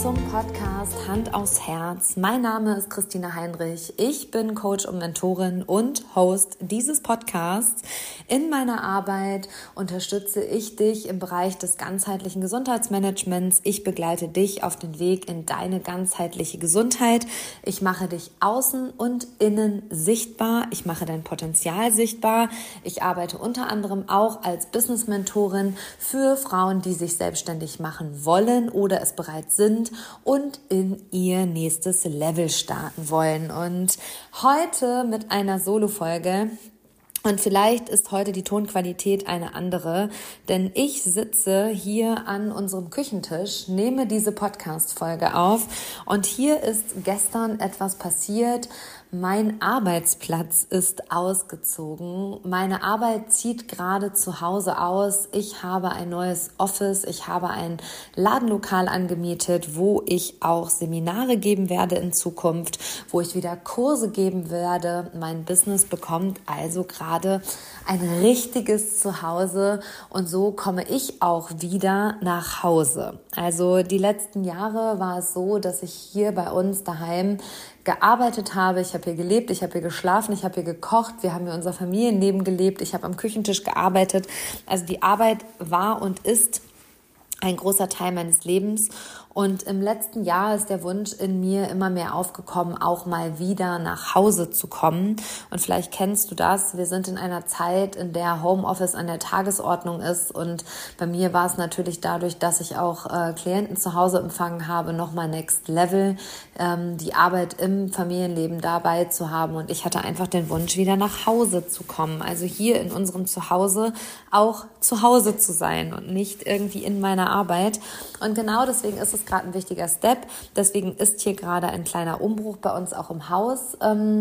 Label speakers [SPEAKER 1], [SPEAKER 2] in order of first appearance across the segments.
[SPEAKER 1] zum Podcast Hand aufs Herz. Mein Name ist Christina Heinrich. Ich bin Coach und Mentorin und Host dieses Podcasts. In meiner Arbeit unterstütze ich dich im Bereich des ganzheitlichen Gesundheitsmanagements. Ich begleite dich auf den Weg in deine ganzheitliche Gesundheit. Ich mache dich außen und innen sichtbar. Ich mache dein Potenzial sichtbar. Ich arbeite unter anderem auch als Business-Mentorin für Frauen, die sich selbstständig machen wollen oder es bereits sind und in ihr nächstes Level starten wollen. Und heute mit einer Solo-Folge. Und vielleicht ist heute die Tonqualität eine andere, denn ich sitze hier an unserem Küchentisch, nehme diese Podcast-Folge auf und hier ist gestern etwas passiert. Mein Arbeitsplatz ist ausgezogen. Meine Arbeit zieht gerade zu Hause aus. Ich habe ein neues Office. Ich habe ein Ladenlokal angemietet, wo ich auch Seminare geben werde in Zukunft, wo ich wieder Kurse geben werde. Mein Business bekommt also gerade ein richtiges Zuhause und so komme ich auch wieder nach Hause. Also die letzten Jahre war es so, dass ich hier bei uns daheim gearbeitet habe. Ich habe hier gelebt, ich habe hier geschlafen, ich habe hier gekocht, wir haben hier unser Familienleben gelebt, ich habe am Küchentisch gearbeitet. Also die Arbeit war und ist ein großer Teil meines Lebens. Und im letzten Jahr ist der Wunsch in mir immer mehr aufgekommen, auch mal wieder nach Hause zu kommen. Und vielleicht kennst du das. Wir sind in einer Zeit, in der Homeoffice an der Tagesordnung ist. Und bei mir war es natürlich dadurch, dass ich auch Klienten zu Hause empfangen habe, nochmal Next Level, die Arbeit im Familienleben dabei zu haben. Und ich hatte einfach den Wunsch, wieder nach Hause zu kommen. Also hier in unserem Zuhause auch zu Hause zu sein und nicht irgendwie in meiner Arbeit. Und genau deswegen ist es gerade ein wichtiger Step. Deswegen ist hier gerade ein kleiner Umbruch bei uns auch im Haus,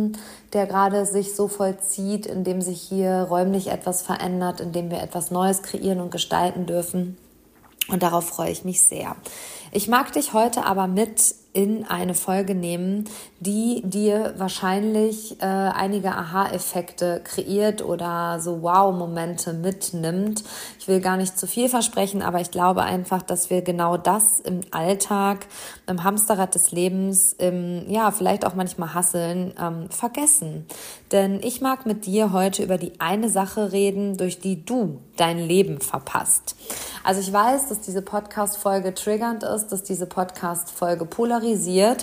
[SPEAKER 1] der gerade sich so vollzieht, indem sich hier räumlich etwas verändert, indem wir etwas Neues kreieren und gestalten dürfen. Und darauf freue ich mich sehr. Ich mag dich heute aber mit in eine Folge nehmen, die dir wahrscheinlich einige Aha-Effekte kreiert oder so Wow-Momente mitnimmt. Ich will gar nicht zu viel versprechen, aber ich glaube einfach, dass wir genau das im Alltag, im Hamsterrad des Lebens, vielleicht auch manchmal Hasseln, vergessen. Denn ich mag mit dir heute über die eine Sache reden, durch die du dein Leben verpasst. Also ich weiß, dass diese Podcast-Folge triggernd ist, dass diese Podcast-Folge polarisiert.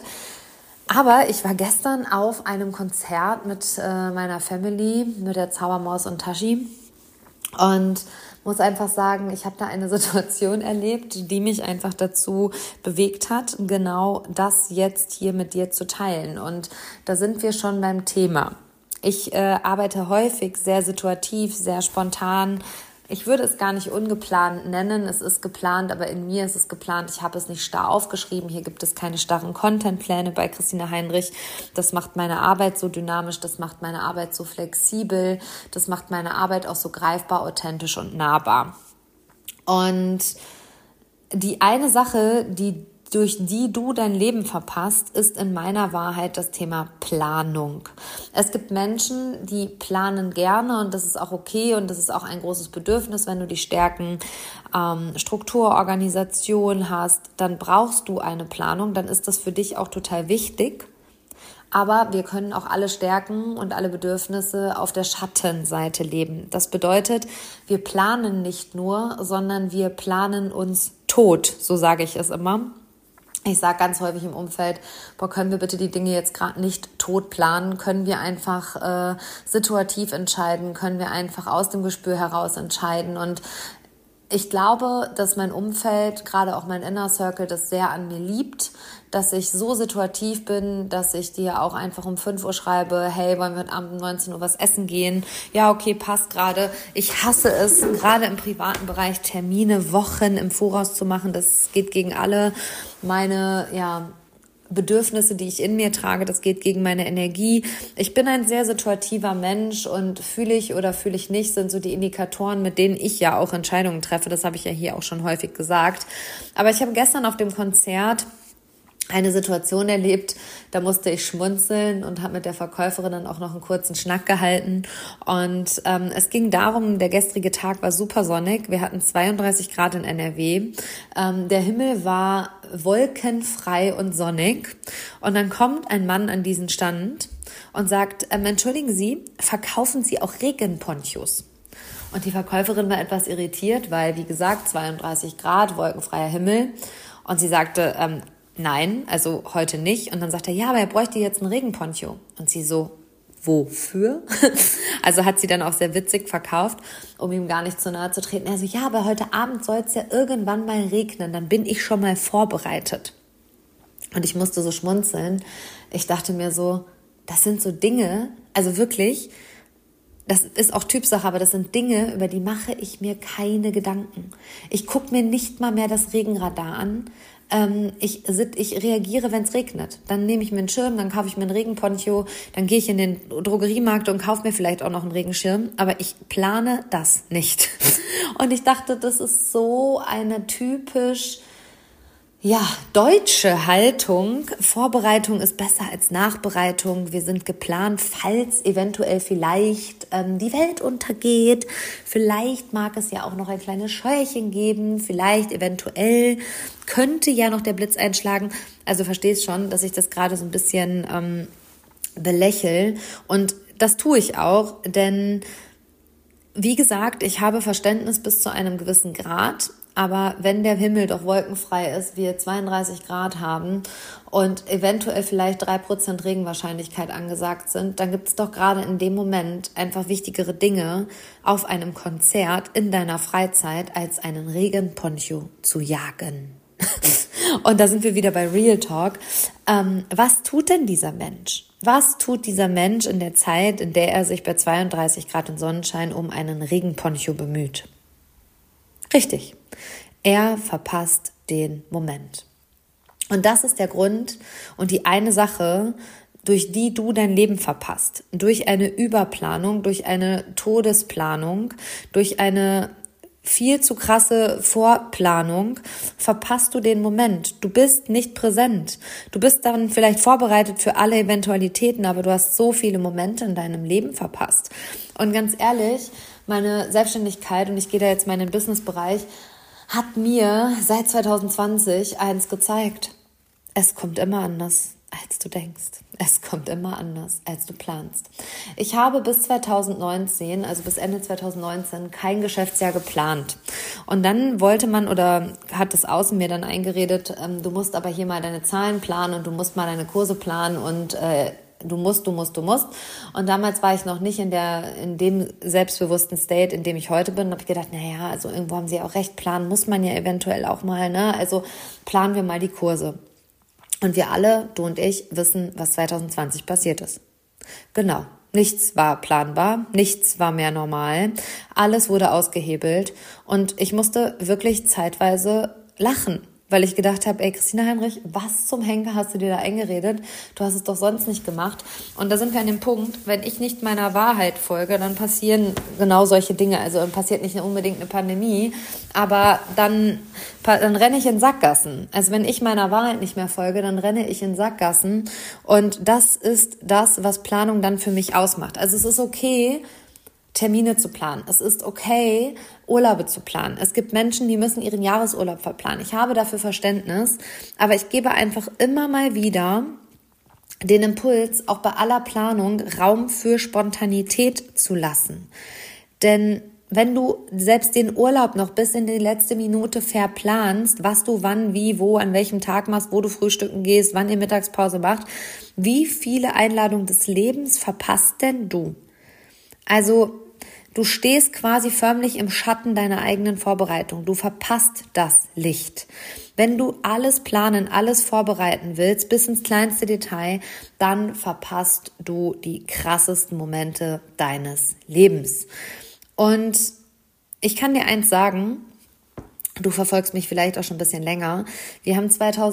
[SPEAKER 1] Aber ich war gestern auf einem Konzert mit meiner Family, mit der Zaubermaus und Tashi. Und muss einfach sagen, ich habe da eine Situation erlebt, die mich einfach dazu bewegt hat, genau das jetzt hier mit dir zu teilen. Und da sind wir schon beim Thema. Ich arbeite häufig sehr situativ, sehr spontan. Ich würde es gar nicht ungeplant nennen, es ist geplant, aber in mir ist es geplant. Ich habe es nicht starr aufgeschrieben, hier gibt es keine starren Contentpläne bei Christina Heinrich. Das macht meine Arbeit so dynamisch, das macht meine Arbeit so flexibel, das macht meine Arbeit auch so greifbar, authentisch und nahbar. Und die eine Sache, durch die du dein Leben verpasst, ist in meiner Wahrheit das Thema Planung. Es gibt Menschen, die planen gerne und das ist auch okay und das ist auch ein großes Bedürfnis, wenn du die Stärken Struktur, Organisation hast, dann brauchst du eine Planung, dann ist das für dich auch total wichtig. Aber wir können auch alle Stärken und alle Bedürfnisse auf der Schattenseite leben. Das bedeutet, wir planen nicht nur, sondern wir planen uns tot, so sage ich es immer. Ich sage ganz häufig im Umfeld, können wir bitte die Dinge jetzt gerade nicht tot planen? Können wir einfach situativ entscheiden? Können wir einfach aus dem Gespür heraus entscheiden? Und ich glaube, dass mein Umfeld, gerade auch mein Inner Circle, das sehr an mir liebt, dass ich so situativ bin, dass ich dir auch einfach um 5 Uhr schreibe, hey, wollen wir heute Abend um 19 Uhr was essen gehen? Ja, okay, passt gerade. Ich hasse es, gerade im privaten Bereich Termine Wochen im Voraus zu machen. Das geht gegen alle meine, Bedürfnisse, die ich in mir trage, das geht gegen meine Energie. Ich bin ein sehr situativer Mensch und fühle ich oder fühle ich nicht, sind so die Indikatoren, mit denen ich ja auch Entscheidungen treffe. Das habe ich ja hier auch schon häufig gesagt. Aber ich habe gestern auf dem Konzert eine Situation erlebt, da musste ich schmunzeln und habe mit der Verkäuferin dann auch noch einen kurzen Schnack gehalten. Und es ging darum, der gestrige Tag war super sonnig. Wir hatten 32 Grad in NRW. Der Himmel war wolkenfrei und sonnig. Und dann kommt ein Mann an diesen Stand und sagt, entschuldigen Sie, verkaufen Sie auch Regenponchos? Und die Verkäuferin war etwas irritiert, weil, wie gesagt, 32 Grad, wolkenfreier Himmel. Und sie sagte, nein, also heute nicht. Und dann sagt er, ja, aber er bräuchte jetzt einen Regenponcho. Und sie so, wofür? Also hat sie dann auch sehr witzig verkauft, um ihm gar nicht zu nahe zu treten. Er so, ja, aber heute Abend soll es ja irgendwann mal regnen, dann bin ich schon mal vorbereitet. Und ich musste so schmunzeln. Ich dachte mir so, das sind so Dinge, also wirklich, das ist auch Typsache, aber das sind Dinge, über die mache ich mir keine Gedanken. Ich gucke mir nicht mal mehr das Regenradar an. Ich reagiere, wenn es regnet. Dann nehme ich mir einen Schirm, dann kaufe ich mir einen Regenponcho, dann gehe ich in den Drogeriemarkt und kaufe mir vielleicht auch noch einen Regenschirm. Aber ich plane das nicht. Und ich dachte, das ist so eine typisch deutsche Haltung. Vorbereitung ist besser als Nachbereitung. Wir sind geplant, falls eventuell vielleicht die Welt untergeht. Vielleicht mag es ja auch noch ein kleines Scheuerchen geben. Vielleicht eventuell könnte ja noch der Blitz einschlagen. Also verstehst schon, dass ich das gerade so ein bisschen belächle. Und das tue ich auch, denn wie gesagt, ich habe Verständnis bis zu einem gewissen Grad. Aber wenn der Himmel doch wolkenfrei ist, wir 32 Grad haben und eventuell vielleicht 3% Regenwahrscheinlichkeit angesagt sind, dann gibt es doch gerade in dem Moment einfach wichtigere Dinge auf einem Konzert in deiner Freizeit, als einen Regenponcho zu jagen. Und da sind wir wieder bei Real Talk. Was tut denn dieser Mensch? Was tut dieser Mensch in der Zeit, in der er sich bei 32 Grad und Sonnenschein um einen Regenponcho bemüht? Richtig, er verpasst den Moment. Und das ist der Grund und die eine Sache, durch die du dein Leben verpasst. Durch eine Überplanung, durch eine Todesplanung, durch eine viel zu krasse Vorplanung verpasst du den Moment. Du bist nicht präsent. Du bist dann vielleicht vorbereitet für alle Eventualitäten, aber du hast so viele Momente in deinem Leben verpasst. Und ganz ehrlich, meine Selbstständigkeit, und ich gehe da jetzt mal in den Businessbereich, hat mir seit 2020 eins gezeigt. Es kommt immer anders, als du denkst. Es kommt immer anders, als du planst. Ich habe bis 2019, also bis Ende 2019, kein Geschäftsjahr geplant. Und dann wollte man, oder hat das Außen mir dann eingeredet, du musst aber hier mal deine Zahlen planen und du musst mal deine Kurse planen und du musst. Und damals war ich noch nicht in dem selbstbewussten State, in dem ich heute bin. Und habe ich gedacht, naja, also irgendwo haben sie auch recht, planen muss man ja eventuell auch mal, ne? Also planen wir mal die Kurse. Und wir alle, du und ich, wissen, was 2020 passiert ist. Genau. Nichts war planbar, nichts war mehr normal. Alles wurde ausgehebelt. Und ich musste wirklich zeitweise lachen, weil ich gedacht habe, ey, Christina Heinrich, was zum Henker hast du dir da eingeredet? Du hast es doch sonst nicht gemacht. Und da sind wir an dem Punkt, wenn ich nicht meiner Wahrheit folge, dann passieren genau solche Dinge. Also passiert nicht unbedingt eine Pandemie, aber dann renne ich in Sackgassen. Also wenn ich meiner Wahrheit nicht mehr folge, dann renne ich in Sackgassen. Und das ist das, was Planung dann für mich ausmacht. Also es ist okay, Termine zu planen. Es ist okay, Urlaube zu planen. Es gibt Menschen, die müssen ihren Jahresurlaub verplanen. Ich habe dafür Verständnis, aber ich gebe einfach immer mal wieder den Impuls, auch bei aller Planung Raum für Spontanität zu lassen. Denn wenn du selbst den Urlaub noch bis in die letzte Minute verplanst, was du wann, wie, wo, an welchem Tag machst, wo du frühstücken gehst, wann ihr Mittagspause macht, wie viele Einladungen des Lebens verpasst denn du? Also du stehst quasi förmlich im Schatten deiner eigenen Vorbereitung. Du verpasst das Licht. Wenn du alles planen, alles vorbereiten willst, bis ins kleinste Detail, dann verpasst du die krassesten Momente deines Lebens. Und ich kann dir eins sagen, du verfolgst mich vielleicht auch schon ein bisschen länger. Wir haben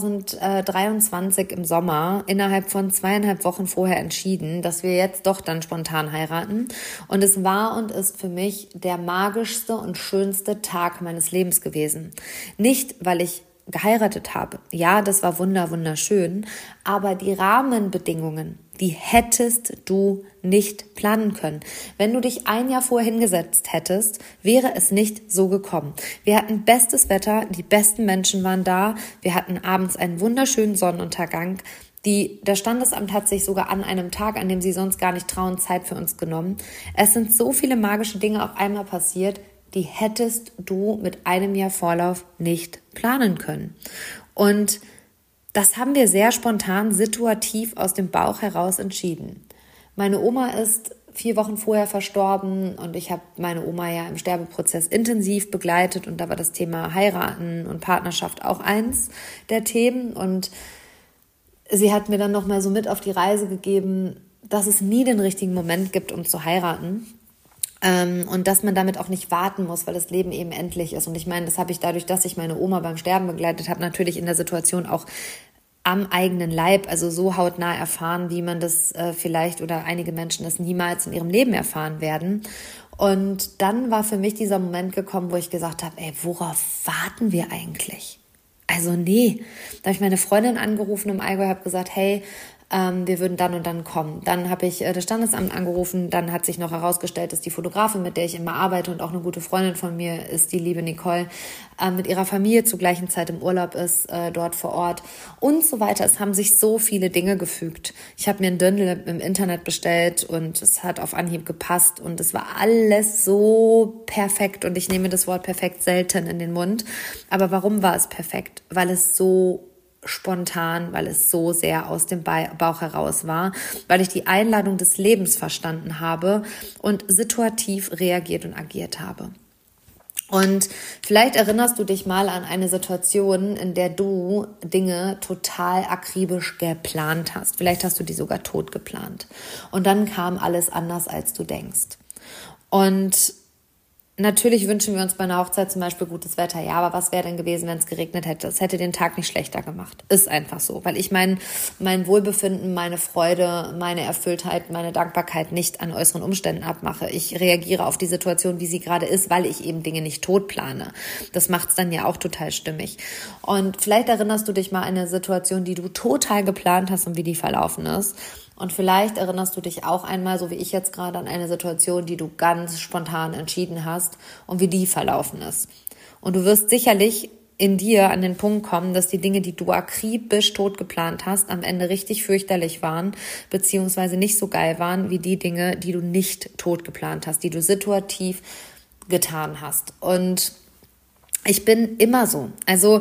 [SPEAKER 1] 2023 im Sommer innerhalb von 2,5 Wochen vorher entschieden, dass wir jetzt doch dann spontan heiraten. Und es war und ist für mich der magischste und schönste Tag meines Lebens gewesen. Nicht, weil ich geheiratet habe. Ja, das war wunderschön, aber die Rahmenbedingungen, die hättest du nicht planen können. Wenn du dich ein Jahr vorher hingesetzt hättest, wäre es nicht so gekommen. Wir hatten bestes Wetter, die besten Menschen waren da, wir hatten abends einen wunderschönen Sonnenuntergang. Das Standesamt hat sich sogar an einem Tag, an dem sie sonst gar nicht trauen, Zeit für uns genommen. Es sind so viele magische Dinge auf einmal passiert, die hättest du mit einem Jahr Vorlauf nicht planen können. Und das haben wir sehr spontan, situativ aus dem Bauch heraus entschieden. Meine Oma ist 4 Wochen vorher verstorben und ich habe meine Oma ja im Sterbeprozess intensiv begleitet und da war das Thema Heiraten und Partnerschaft auch eins der Themen und sie hat mir dann nochmal so mit auf die Reise gegeben, dass es nie den richtigen Moment gibt, um zu heiraten. Und dass man damit auch nicht warten muss, weil das Leben eben endlich ist. Und ich meine, das habe ich dadurch, dass ich meine Oma beim Sterben begleitet habe, natürlich in der Situation auch am eigenen Leib, also so hautnah erfahren, wie man das vielleicht oder einige Menschen das niemals in ihrem Leben erfahren werden. Und dann war für mich dieser Moment gekommen, wo ich gesagt habe, worauf warten wir eigentlich? Also nee, da habe ich meine Freundin angerufen im Allgäu, habe gesagt, hey, wir würden dann und dann kommen. Dann habe ich das Standesamt angerufen, dann hat sich noch herausgestellt, dass die Fotografin, mit der ich immer arbeite und auch eine gute Freundin von mir ist, die liebe Nicole, mit ihrer Familie zur gleichen Zeit im Urlaub ist, dort vor Ort und so weiter. Es haben sich so viele Dinge gefügt. Ich habe mir ein Dirndl im Internet bestellt und es hat auf Anhieb gepasst und es war alles so perfekt und ich nehme das Wort perfekt selten in den Mund. Aber warum war es perfekt? Weil es so spontan, weil es so sehr aus dem Bauch heraus war, weil ich die Einladung des Lebens verstanden habe und situativ reagiert und agiert habe. Und vielleicht erinnerst du dich mal an eine Situation, in der du Dinge total akribisch geplant hast. Vielleicht hast du die sogar tot geplant. Und dann kam alles anders, als du denkst. Und natürlich wünschen wir uns bei einer Hochzeit zum Beispiel gutes Wetter. Ja, aber was wäre denn gewesen, wenn es geregnet hätte? Das hätte den Tag nicht schlechter gemacht. Ist einfach so. Weil ich mein Wohlbefinden, meine Freude, meine Erfülltheit, meine Dankbarkeit nicht an äußeren Umständen abmache. Ich reagiere auf die Situation, wie sie gerade ist, weil ich eben Dinge nicht tot plane. Das macht es dann ja auch total stimmig. Und vielleicht erinnerst du dich mal an eine Situation, die du total geplant hast und wie die verlaufen ist. Und vielleicht erinnerst du dich auch einmal, so wie ich jetzt gerade, an eine Situation, die du ganz spontan entschieden hast und wie die verlaufen ist. Und du wirst sicherlich in dir an den Punkt kommen, dass die Dinge, die du akribisch tot geplant hast, am Ende richtig fürchterlich waren, beziehungsweise nicht so geil waren, wie die Dinge, die du nicht tot geplant hast, die du situativ getan hast. Und ich bin immer so. Also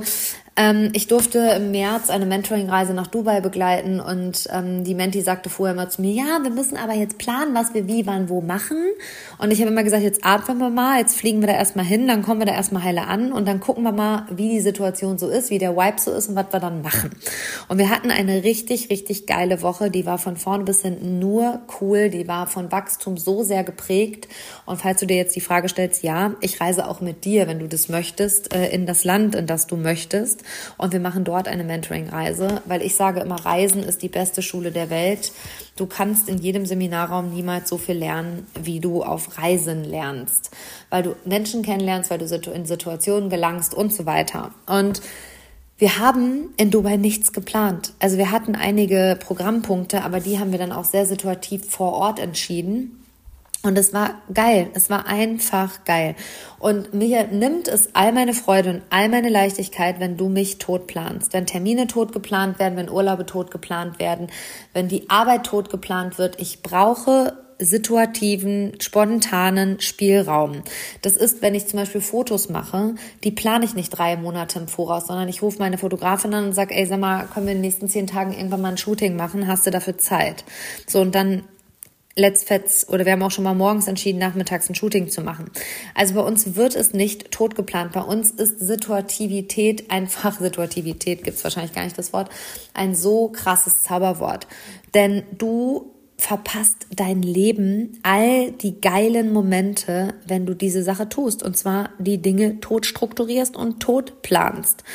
[SPEAKER 1] ich durfte im März eine Mentoring-Reise nach Dubai begleiten und die Menti sagte vorher immer zu mir, ja, wir müssen aber jetzt planen, was wir wie, wann, wo machen. Und ich habe immer gesagt, jetzt atmen wir mal, jetzt fliegen wir da erstmal hin, dann kommen wir da erstmal heile an und dann gucken wir mal, wie die Situation so ist, wie der Vibe so ist und was wir dann machen. Und wir hatten eine richtig, richtig geile Woche, die war von vorne bis hinten nur cool, die war von Wachstum so sehr geprägt. Und falls du dir jetzt die Frage stellst, ja, ich reise auch mit dir, wenn du das möchtest, in das Land, in das du möchtest. Und wir machen dort eine Mentoring-Reise, weil ich sage immer, Reisen ist die beste Schule der Welt. Du kannst in jedem Seminarraum niemals so viel lernen, wie du auf Reisen lernst, weil du Menschen kennenlernst, weil du in Situationen gelangst und so weiter. Und wir haben in Dubai nichts geplant. Also wir hatten einige Programmpunkte, aber die haben wir dann auch sehr situativ vor Ort entschieden. Und es war geil, es war einfach geil. Und mir nimmt es all meine Freude und all meine Leichtigkeit, wenn du mich tot planst. Wenn Termine tot geplant werden, wenn Urlaube tot geplant werden, wenn die Arbeit tot geplant wird. Ich brauche situativen, spontanen Spielraum. Das ist, wenn ich zum Beispiel Fotos mache, die plane ich nicht 3 Monate im Voraus, sondern ich rufe meine Fotografin an und sage, ey, sag mal, können wir in den nächsten 10 Tagen irgendwann mal ein Shooting machen? Hast du dafür Zeit? So, und dann let's fetz, oder wir haben auch schon mal morgens entschieden, nachmittags ein Shooting zu machen. Also bei uns wird es nicht tot geplant. Bei uns ist Situativität, Situativität gibt's wahrscheinlich gar nicht das Wort, ein so krasses Zauberwort. Denn du verpasst dein Leben, all die geilen Momente, wenn du diese Sache tust. Und zwar die Dinge tot strukturierst und tot planst.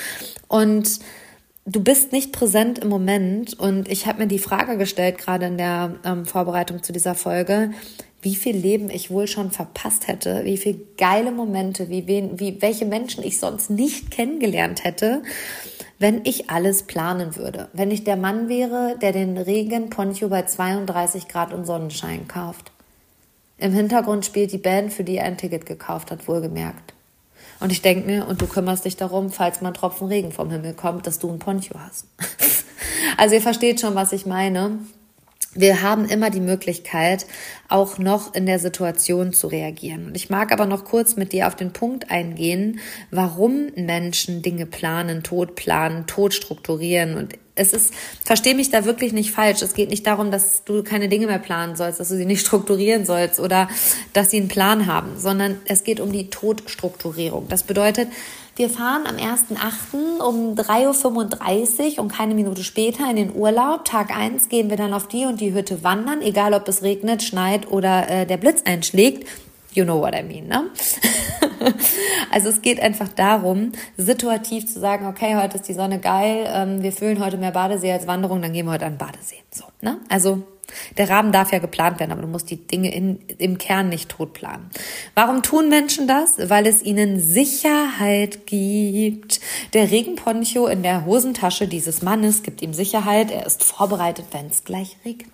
[SPEAKER 1] Und du bist nicht präsent im Moment und ich habe mir die Frage gestellt, gerade in der Vorbereitung zu dieser Folge, wie viel Leben ich wohl schon verpasst hätte, wie viele geile Momente, welche Menschen ich sonst nicht kennengelernt hätte, wenn ich alles planen würde. Wenn ich der Mann wäre, der den Regenponcho bei 32 Grad und Sonnenschein kauft. Im Hintergrund spielt die Band, für die er ein Ticket gekauft hat, wohlgemerkt. Und ich denke mir, und du kümmerst dich darum, falls mal ein Tropfen Regen vom Himmel kommt, dass du ein Poncho hast. Also ihr versteht schon, was ich meine. Wir haben immer die Möglichkeit, auch noch in der Situation zu reagieren. Und ich mag aber noch kurz mit dir auf den Punkt eingehen, warum Menschen Dinge planen, Tod strukturieren. Und versteh mich da wirklich nicht falsch. Es geht nicht darum, dass du keine Dinge mehr planen sollst, dass du sie nicht strukturieren sollst oder dass sie einen Plan haben, sondern es geht um die Todstrukturierung. Das bedeutet, wir fahren am 1.8. um 3.35 Uhr und keine Minute später in den Urlaub. Tag 1 gehen wir dann auf die und die Hütte wandern, egal ob es regnet, schneit oder der Blitz einschlägt. You know what I mean, ne? Also es geht einfach darum, situativ zu sagen, okay, heute ist die Sonne geil, wir füllen heute mehr Badesee als Wanderung, dann gehen wir heute an den Badesee. So, ne? Also der Rahmen darf ja geplant werden, aber du musst die Dinge im Kern nicht tot planen. Warum tun Menschen das? Weil es ihnen Sicherheit gibt. Der Regenponcho in der Hosentasche dieses Mannes gibt ihm Sicherheit. Er ist vorbereitet, wenn es gleich regnet.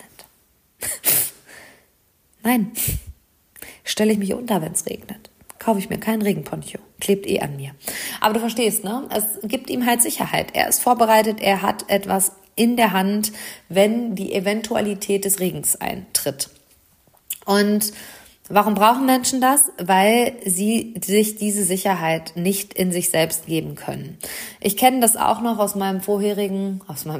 [SPEAKER 1] Nein, stelle ich mich unter, wenn es regnet. Kaufe ich mir keinen Regenponcho. Klebt an mir. Aber du verstehst, ne? Es gibt ihm halt Sicherheit. Er ist vorbereitet, er hat etwas in der Hand, wenn die Eventualität des Regens eintritt. Und warum brauchen Menschen das? Weil sie sich diese Sicherheit nicht in sich selbst geben können. Ich kenne das auch noch aus meiner vorherigen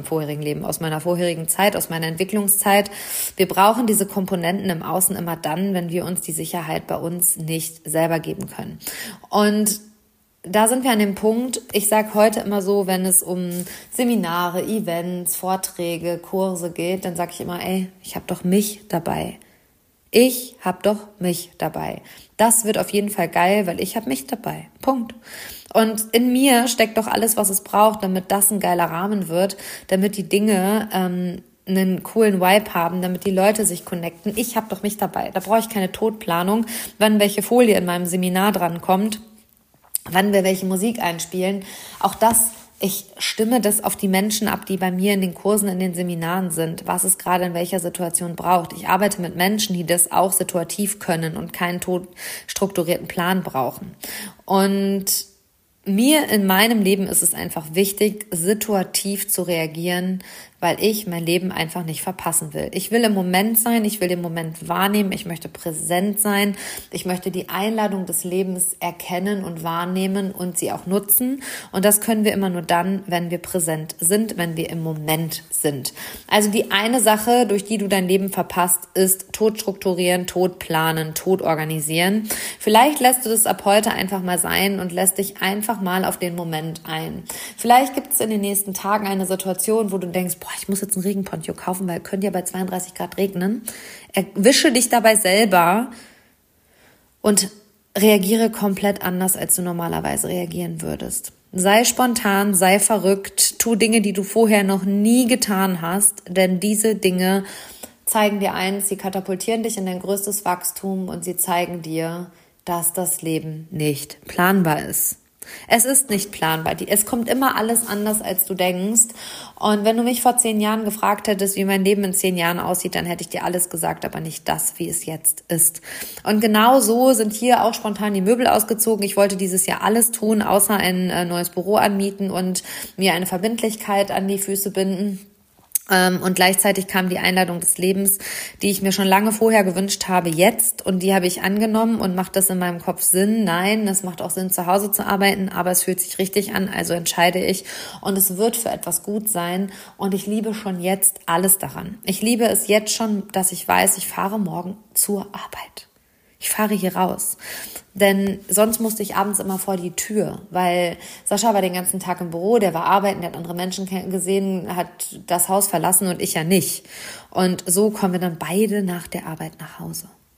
[SPEAKER 1] Zeit, aus meiner Entwicklungszeit. Wir brauchen diese Komponenten im Außen immer dann, wenn wir uns die Sicherheit bei uns nicht selber geben können. Und da sind wir an dem Punkt, ich sage heute immer so, wenn es um Seminare, Events, Vorträge, Kurse geht, dann sage ich immer, ich habe doch mich dabei. Ich habe doch mich dabei. Das wird auf jeden Fall geil, weil ich habe mich dabei. Punkt. Und in mir steckt doch alles, was es braucht, damit das ein geiler Rahmen wird, damit die Dinge einen coolen Vibe haben, damit die Leute sich connecten. Ich habe doch mich dabei. Da brauche ich keine Todplanung, wann welche Folie in meinem Seminar dran kommt, wann wir welche Musik einspielen. Auch das, ich stimme das auf die Menschen ab, die bei mir in den Kursen, in den Seminaren sind, was es gerade in welcher Situation braucht. Ich arbeite mit Menschen, die das auch situativ können und keinen strukturierten Plan brauchen. Und mir in meinem Leben ist es einfach wichtig, situativ zu reagieren, weil ich mein Leben einfach nicht verpassen will. Ich will im Moment sein, ich will den Moment wahrnehmen, ich möchte präsent sein, ich möchte die Einladung des Lebens erkennen und wahrnehmen und sie auch nutzen. Und das können wir immer nur dann, wenn wir präsent sind, wenn wir im Moment sind. Also die eine Sache, durch die du dein Leben verpasst, ist Tod strukturieren, Tod planen, Tod organisieren. Vielleicht lässt du das ab heute einfach mal sein und lässt dich einfach mal auf den Moment ein. Vielleicht gibt es in den nächsten Tagen eine Situation, wo du denkst, ich muss jetzt einen Regenponcho kaufen, weil könnte ja bei 32 Grad regnen. Erwische dich dabei selber und reagiere komplett anders, als du normalerweise reagieren würdest. Sei spontan, sei verrückt, tu Dinge, die du vorher noch nie getan hast, denn diese Dinge zeigen dir eins, sie katapultieren dich in dein größtes Wachstum und sie zeigen dir, dass das Leben nicht planbar ist. Es ist nicht planbar. Es kommt immer alles anders, als du denkst. Und wenn du mich vor 10 Jahren gefragt hättest, wie mein Leben in 10 Jahren aussieht, dann hätte ich dir alles gesagt, aber nicht das, wie es jetzt ist. Und genau so sind hier auch spontan die Möbel ausgezogen. Ich wollte dieses Jahr alles tun, außer ein neues Büro anmieten und mir eine Verbindlichkeit an die Füße binden. Und gleichzeitig kam die Einladung des Lebens, die ich mir schon lange vorher gewünscht habe, jetzt, und die habe ich angenommen. Und macht das in meinem Kopf Sinn? Nein, es macht auch Sinn, zu Hause zu arbeiten, aber es fühlt sich richtig an, also entscheide ich, und es wird für etwas gut sein, und ich liebe schon jetzt alles daran. Ich liebe es jetzt schon, dass ich weiß, ich fahre morgen zur Arbeit. Ich fahre hier raus. Denn sonst musste ich abends immer vor die Tür, weil Sascha war den ganzen Tag im Büro, der war arbeiten, der hat andere Menschen gesehen, hat das Haus verlassen und ich ja nicht. Und so kommen wir dann beide nach der Arbeit nach Hause.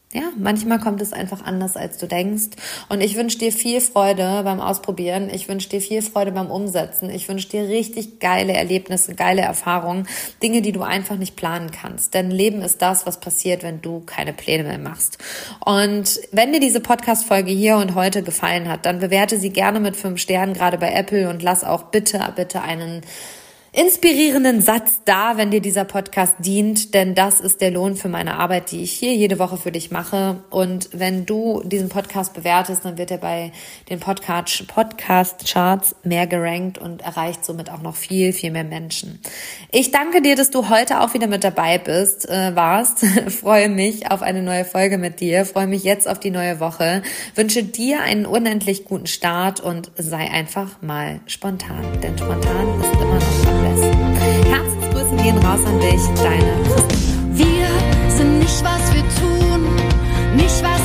[SPEAKER 1] manchmal kommt es einfach anders, als du denkst. Und ich wünsche dir viel Freude beim Ausprobieren. Ich wünsche dir viel Freude beim Umsetzen. Ich wünsche dir richtig geile Erlebnisse, geile Erfahrungen, Dinge, die du einfach nicht planen kannst. Denn Leben ist das, was passiert, wenn du keine Pläne mehr machst. Und wenn dir diese Podcast-Folge hier und heute gefallen hat, dann bewerte sie gerne mit 5 Sternen, gerade bei Apple, und lass auch bitte einen inspirierenden Satz da, wenn dir dieser Podcast dient, denn das ist der Lohn für meine Arbeit, die ich hier jede Woche für dich mache. Und wenn du diesen Podcast bewertest, dann wird er bei den Podcast-Charts mehr gerankt und erreicht somit auch noch viel, viel mehr Menschen. Ich danke dir, dass du heute auch wieder mit dabei warst. Freue mich auf eine neue Folge mit dir, freue mich jetzt auf die neue Woche, wünsche dir einen unendlich guten Start und sei einfach mal spontan, denn spontan ist immer noch am besten. Herzensgrüße gehen raus an dich, deine Christina.
[SPEAKER 2] Wir sind nicht, was wir tun, nicht, was